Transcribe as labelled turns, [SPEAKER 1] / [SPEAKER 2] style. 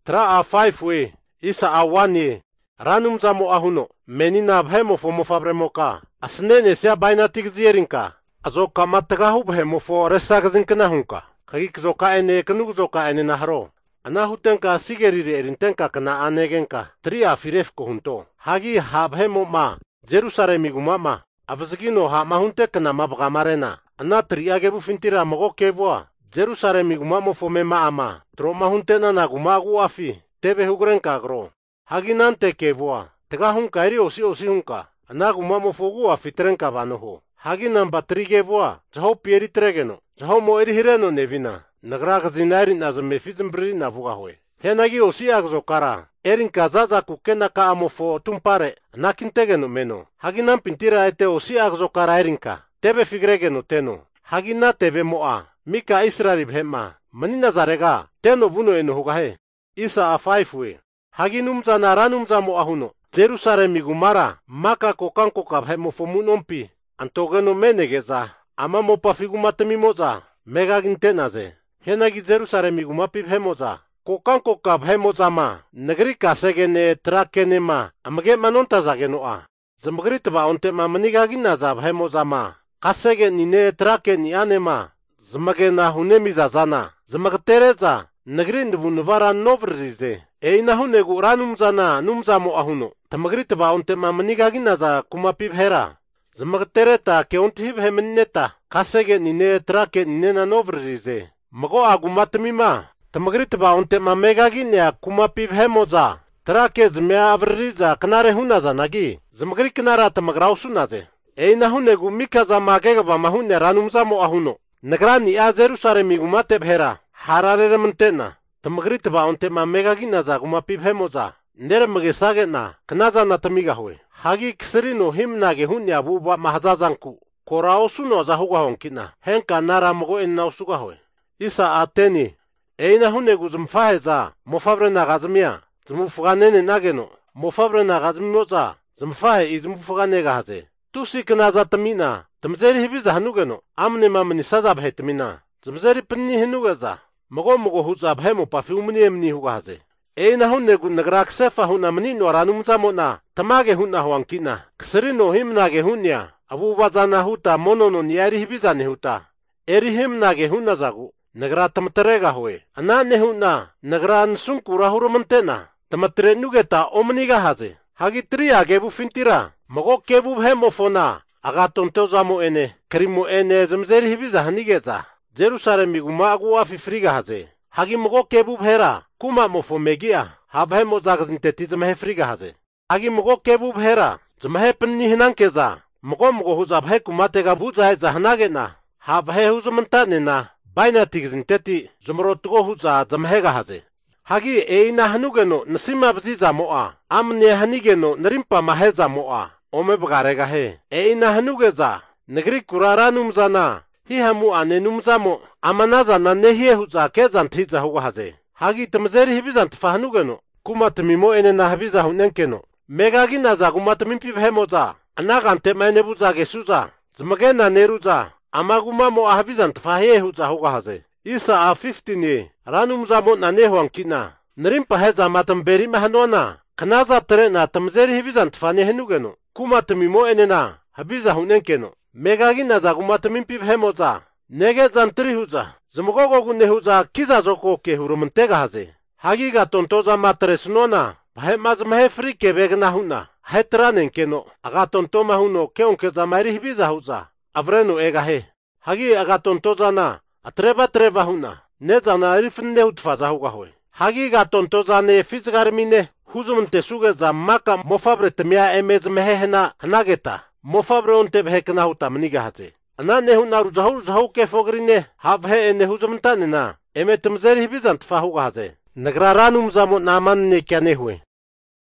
[SPEAKER 1] Tra a 5 we, isa a 1 ye. Ranum zamo ahuno, menina bhemo fo mofabremo asnene sia baina tigzierinka. Azo kamatagahu bhemo fo resagzinkana hunka. Kagik zoka ene kanug zoka ene nahro. Anahutenka sigerire erintenka kana anegenka. Tria firefko hunto. Hagi habhemo ma, Jerusalemigumama. Avzgino ha mahunte kana mabgamarena. Ana triagebu fintira mogo kevoa. Jerusalemigumamo fo mema ama. Tro mahuntena nagumagu afi. Teve hugrenka gro. Haginante kevoa. Tegahun kairi osi hunka. Anagumamo fogu afi trenka vanoho. Haginan batrigevoa. Jaho pieri tregeno. Jaho mo erihireno nevina. Nagrag zinari nazamefizmbri navugahoe. Henagi osi agzo kara. Erin kazaza kukena ka amofo tumpare. Nakintegeno meno. Haginan pintira ete osi agzo kara erinka. Tebe figregeno teno. Hagina tebe moa. Mika Israeli bhema. Manina zarega. Teno vuno eno hugahe. Isa a 5 we. Haginumza naranumza mo ahuno. Jerusalemigumara. Maka kokanko kabhemo fomunompi. Antogeno menegeza. Ama mopa figumatemimoza. Megagintenaze. Henagi Jerusalemigumapi bhemoza. Kokanko kabhemoza ma. Negri kasegene trakene ma. Amage manonta zagenoa. Zambagritba ontema manigaginaza bhemoza ma. Kasege nine trake ni anema. Zmagena hunemiza zana. Zmagtereza. Negri nvunvara novrize. Eina hunegu ranumzana numzamo ahuno. Tamagritba ontema manigaginaza kumapi bhera. Zmagtereta ke ontihib hemeneta. Kasege nine trake nine novrize. Mago agumatmima. Tamagritba ontema megaginea kumapi bhemoza. Trake zmea avriza knare hunaza nagi. Zmagri knara tamagrausunaze. Eina hunegu mikaza magegaba mahune ranumzamo ahuno. Nagrani a Jerusalemigumate bhera. Harare mantena. Tamagritba ontema megaginaza gumapi bhemoza. Nere magesagena. Knaza natamigahoe. Hagi kisrino himnage hunya buba mahazazanku. Koraosuno zahuga honkina. Henka nara mogo enna usugahoe. Isa ateni. Eina hunegu zmfaheza. Mofabrena gazmia. Zmufganene nageno. Mofabrena gazmimoza. Zmfahe izmufganega haze. Tusi knaza tamina. Tamzeri hibiza hanugeno. Amne mamni saza bhetamina. Zamzeri pinni hinugeza. Mogo huza bhemo pafiumni emni hugaze. Eina hunegu nagraksefa huna manino ranumzamo na. Tamage huna huankina. Ksrino himnage hunya. Abu wazana huta monono niari hibiza nehuta. Eri himnage huna zagu. Nagra tamtarega hoe. Anane huna. Nagra nsunkura hurumantena. Tamatre nugeta omniga haze. Hagi tria gebu fintira. Mogo kebu bhemo fona. Agatonteozamo ene. Krimo ene zamzeri hibiza hanigeza. Jerusalemiguma agu afi friga haze. Hagi mogo kebu bhera. Kuma mofo megia. Habhemo zagzinteti zamhe friga haze. Hagi mogo kebu bhera. Zamhe pinni hinankeza. Mogo huza bhe kumatega buza heza hanagena. Habhe huzamantane na. Baina tigzinteti. Zumrotugo huza zamhega haze. Hagi eina hanugeno nasima bziza moa. Amne hanigeno narimpa maheza moa. Ome bagarega he. Eina hanugeza. Negri kurara numzana. Hi hamu ane numzamo. Amanaza na nehie huza kezan tiza huga haze. Hagi tamzeri hibizant fahanugeno. Kumatamimo ene na habiza hunenkeno. Megagi naza kumatamimpi bhemoza. Anagante maine buza gesuza. Zmagena neruza. Amagumamo ahabizant fahie huza huga haze. Isa a 15 ye. Ranumzamo na nehuankina. Narimpa heza matamberi mahanona. Kanaza terena tamzeri hibizant fane henugeno. Kumatamimo ene na habiza hunenkeno. Megagi naza kumatamimpi bhemoza. Nege zantri huza. Zmogogo gune huza kiza zoko ke hurumantega haze. Hagiga tontoza matresnona. Bahemaz mahe frike begna huna. Hetranen keno. Aga tontoma huno keonke zamari hibiza huza. Avreno ega he. Hagi aga tontoza na. Atreba huna. Neza na rifne hutfaza huga hoe. Hagiga tontoza ne fizgarmine. Huzumante sugeza maka mofabre temia emez mehena hanageta. Mofabre onte behekna huta maniga haze. Anane huna ruzahu ke fogrine. Habhe ene huzumantane na. Eme temzeri hibizant fahuga haze. Nagraranum zamo naman ne kyane hue.